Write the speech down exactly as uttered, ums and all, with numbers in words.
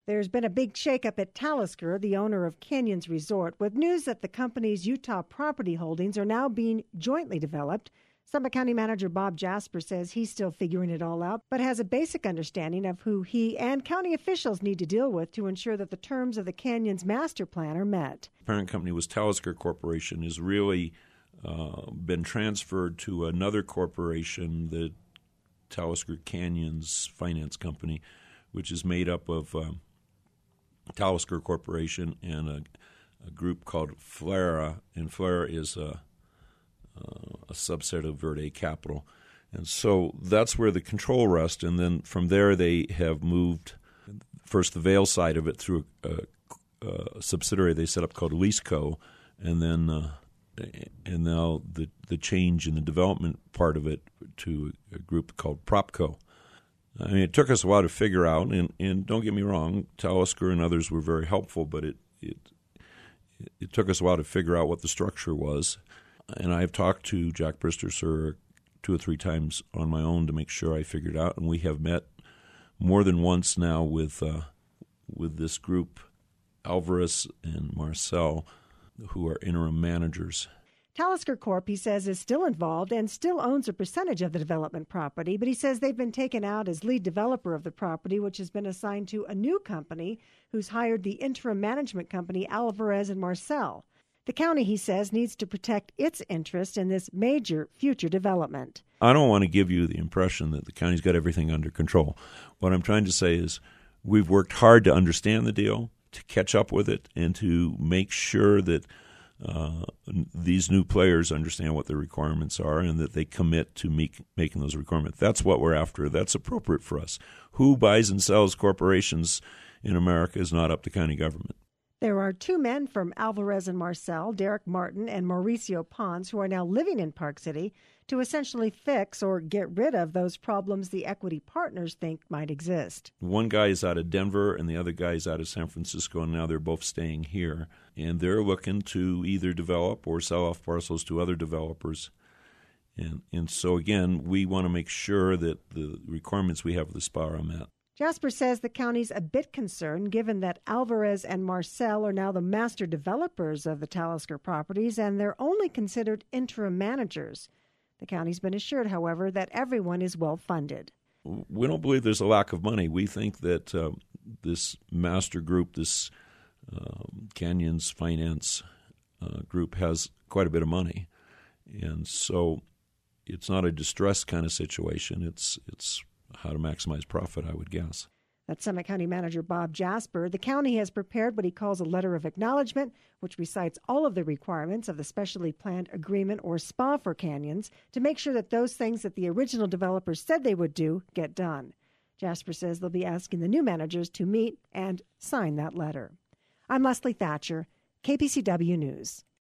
There's been a big shakeup at Talisker, the owner of Canyons Resort, with news that the company's Utah property holdings are now being jointly developed. Summit County Manager Bob Jasper says he's still figuring it all out, but has a basic understanding of who he and county officials need to deal with to ensure that the terms of the Canyons master plan are met. The parent company was Talisker Corporation, has really uh, been transferred to another corporation, the Talisker Canyons Finance Company, which is made up of uh, Talisker Corporation and a, a group called Flera, and Flera is a, uh, a subset of Verde Capital. And so that's where the control rests, and then from there they have moved first the Vail side of it through a, a, a subsidiary they set up called LeaseCo, and then uh, and now the, the change in the development part of it to a group called PropCo. I mean, it took us a while to figure out, and, and don't get me wrong, Talisker and others were very helpful, but it, it it took us a while to figure out what the structure was. And I've talked to Jack Brister two or three times on my own to make sure I figured out, and we have met more than once now with uh, with this group, Alvarez and Marcel, who are interim managers. Talisker Corp, he says, is still involved and still owns a percentage of the development property, but he says they've been taken out as lead developer of the property, which has been assigned to a new company who's hired the interim management company, Alvarez and Marcel. The county, he says, needs to protect its interest in this major future development. I don't want to give you the impression that the county's got everything under control. What I'm trying to say is we've worked hard to understand the deal, to catch up with it, and to make sure that Uh, these new players understand what their requirements are and that they commit to make, making those requirements. That's what we're after. That's appropriate for us. Who buys and sells corporations in America is not up to county government. There are two men from Alvarez and Marcel, Derek Martin and Mauricio Pons, who are now living in Park City to essentially fix or get rid of those problems the equity partners think might exist. One guy is out of Denver and the other guy is out of San Francisco, and now they're both staying here. And they're looking to either develop or sell off parcels to other developers. And and so, again, we want to make sure that the requirements we have with the S P A are met. Jasper says the county's a bit concerned given that Alvarez and Marcel are now the master developers of the Talisker properties, and they're only considered interim managers. The county's been assured, however, that everyone is well funded. We don't believe there's a lack of money. We think that uh, this master group, this um, Canyons Finance uh, group, has quite a bit of money. And so it's not a distressed kind of situation. It's it's how to maximize profit, I would guess. That's Summit County Manager Bob Jasper. The county has prepared what he calls a letter of acknowledgement, which recites all of the requirements of the specially planned agreement or S P A for Canyons to make sure that those things that the original developers said they would do get done. Jasper says they'll be asking the new managers to meet and sign that letter. I'm Leslie Thatcher, K P C W News.